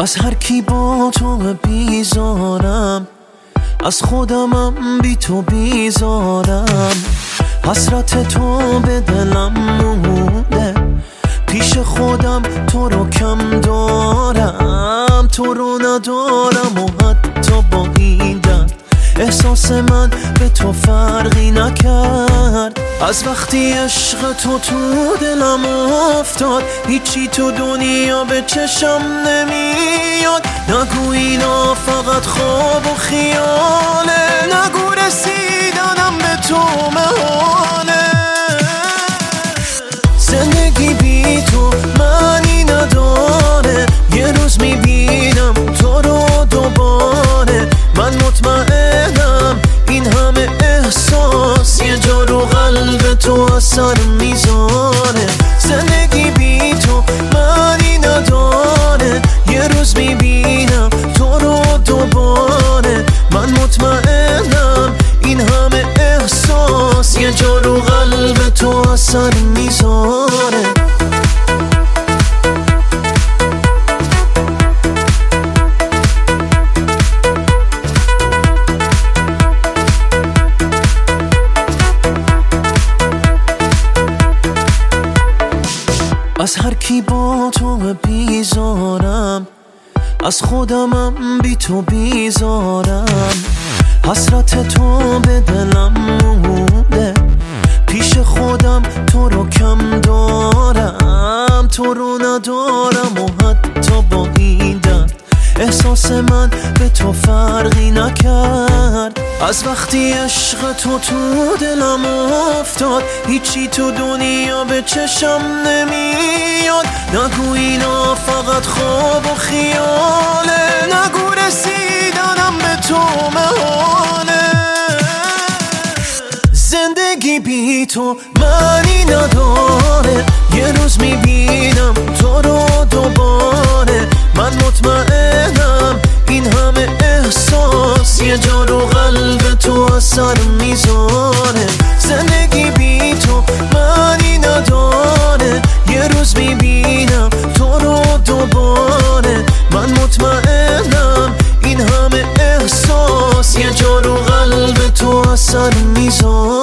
از هر کی با تو بیزارم، از خودمم بی تو بیزارم. حسرت تو به دلم مونده، پیش خودم تو رو کم دارم. تو رو ندارم و حتی با این درد احساس من به تو فرقی نکرد. از وقتی عشق تو دلم افتاد، هیچی تو دنیا به چشم نمیاد. نگو اینا فقط خواب و خیاله، نگو رسیدنم به تو محاله. زندگی بی تو معنی نداره، یه روز میبینم تو رو دوباره. من مطمئنم این همه احساس یه جا رو قلب تو اثر میذاره. زندگی بی تو معنی نداره، یه روز میبینم تو رو دوباره. من مطمئنم این همه احساس یه جا رو قلب تو اثر میذاره. از هر کی با تو بیزارم، از خودمم بی تو بیزارم. حسرت تو به دلم مونده، پیش خودم تو رو کم دارم. تو رو ندارم و حتی با این درد احساس من به تو فرقی نکرد. از وقتی عشق تو دلم افتاد، هیچی تو دنیا به چشم نمیاد. نگو اینا فقط خواب و خیاله، نگو رسیدنم به تو محاله. زندگی بی تو معنی نداره، یه روز میبینم تو رو دوباره. من مطمئنم این همه احساس یه جا رو قلب تو اثر میذاره. زندگی بی تو معنی نداره، یه روز میبینم تو رو دوباره. من مطمئنم این همه احساس یه جا رو قلب تو اثر میذاره.